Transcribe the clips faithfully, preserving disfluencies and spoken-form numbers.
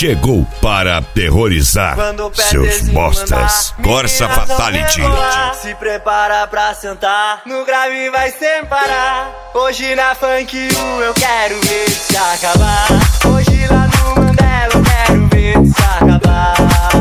chegou para aterrorizar seus bostas. Corsa Fatality. Se prepara pra sentar, no grave vai sem parar. Hoje na Funk U eu quero ver se acabar. Hoje lá no Mandela eu quero ver se acabar.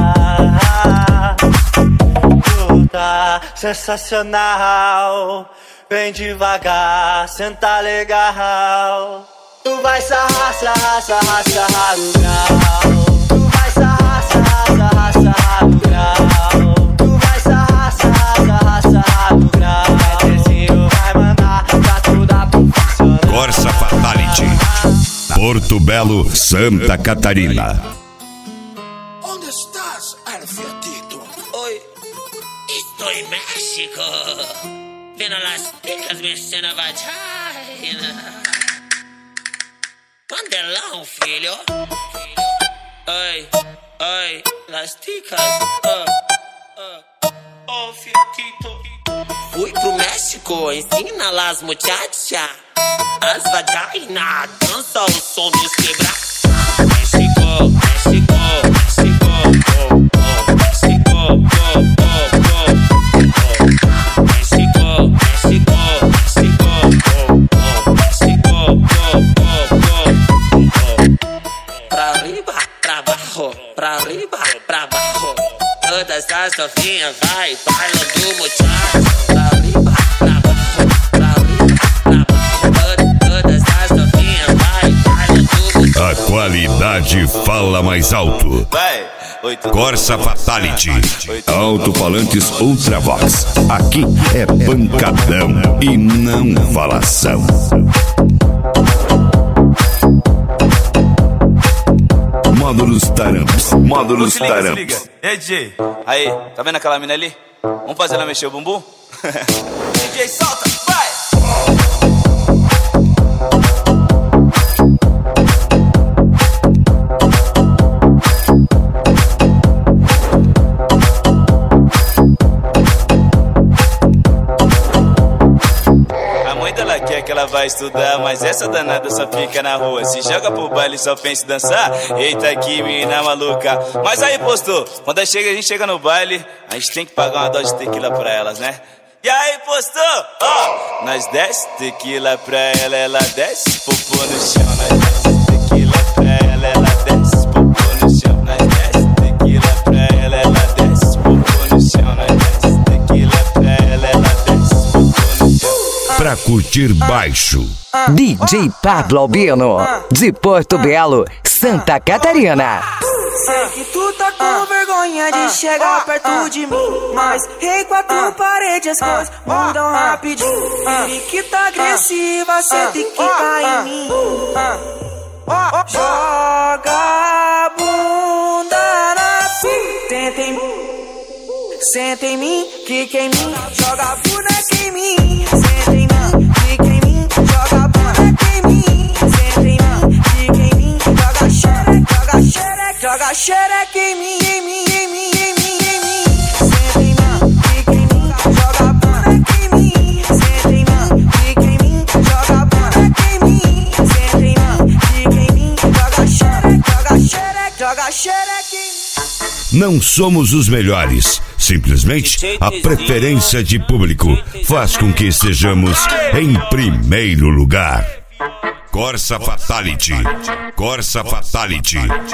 Tu tá sensacional, vem devagar, senta legal. Tu vai sarrar, sarrar, sarrar, sarrar no grau. Tu vai sarrar, sarrar, sarrar, sarrar no grau. Tu vai sarrar, sarrar, sarrar, sarrar no grau. Bebezinho vai mandar pra toda funcionar. Corsa Fatality. Porto Belo, Santa Catarina. Onde estás, Alfiatito? Oi, estou em México, vendo las ticas mexendo a vagina. Mandelão, filho. Oi, oi, las ticas. Uh, uh. Oh, Fiatito. Fui pro México, ensina las muchachas. As vagina, dança o som dos quebrados. México, México, México, oh, oh. México, oh, oh, oh, oh. México, México, México, oh, oh. México, oh, oh, oh. Pra arriba, pra baixo, pra arriba, pra baixo. Todas as novinhas vai, baila do muchacho. Pra arriba, pra baixo, pra arriba, pra baixo. Todas as novinhas vai, baila do muchacho. A qualidade fala mais alto. Corsa Fatality. Alto-falantes Ultravox. Aqui é pancadão e não falação. Módulos Taramps. Módulos Taramps. E aí, D J? Aí, tá vendo aquela mina ali? Vamos fazer ela mexer o bumbum? D J, solta, vai! A mãe dela quer que ela vai estudar, mas essa danada só fica na rua. Se joga pro baile só pensa em dançar. Eita que mina maluca. Mas aí, postou, quando chega, a gente chega no baile, a gente tem que pagar uma dose de tequila pra elas, né? E aí, postou, ó, oh, nós desce tequila pra ela, ela desce popô no chão. Nós desce tequila pra ela, ela desce popô no chão. Nós desce tequila pra ela, ela desce popô no chão. Nós desce tequila pra ela, ela desce popô no chão. Pra curtir baixo. D J Pablo Albino, de Porto Belo, Santa Catarina. Sei que tu tá com vergonha de chegar perto de mim, mas em quatro paredes as coisas mudam rapidinho. Periquita agressiva, cê tem que cair em mim. Joga a bunda na pista. Senta em mim, senta em mim, quica em mim. Joga a boneca em mim. Senta em mim, quica em mim. Joga a boneca em mim. Senta em mim, quica em mim. Joga xereca, joga xereca. Joga xereca em mim, em mim, em mim, em mim, em mim. Senta em mim, fica em mim. Joga a boneca em mim. Senta em mim, fica em mim. Joga a boneca em mim. Senta em mim, fica em mim. Joga xereca, joga xereca, joga xereca em mim. Não somos os melhores. Simplesmente a preferência de público faz com que estejamos em primeiro lugar. Corsa Fatality. Corsa Fatality.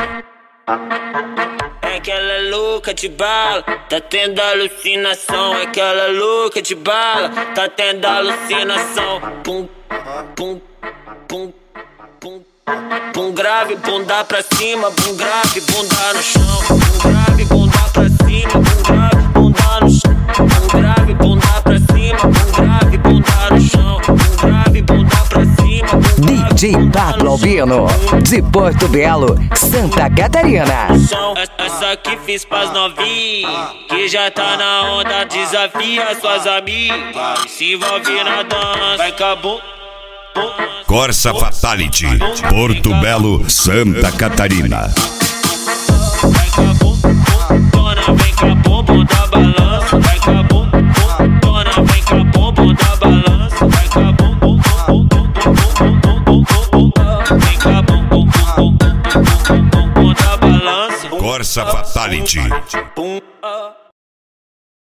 É aquela louca de bala, tá tendo alucinação. É aquela louca de bala, tá tendo alucinação. Pum, pum, pum, pum, pum grave, bunda pra cima, pum grave, bunda no chão. Pum grave, bunda pra cima, pum grave, bunda no chão. Pum grave, bunda pra cima, pum grave, bunda no chão. Pum grave, bunda pra cima, pum grave. D J Pablo Albino, de Porto Belo, Santa Catarina. Essa aqui fiz pras novinhas, que já tá na onda, desafia suas amigas. Se envolve na dança, vai acabou. Corsa Fatality. Porto Belo, Santa Catarina. Vai acabou, dona, vem com a bomba da balança. Vai acabou, dona, vem com a bomba da balança. Vai acabou, vem com a bomba da balança. Corsa Fatality. Pum, ah.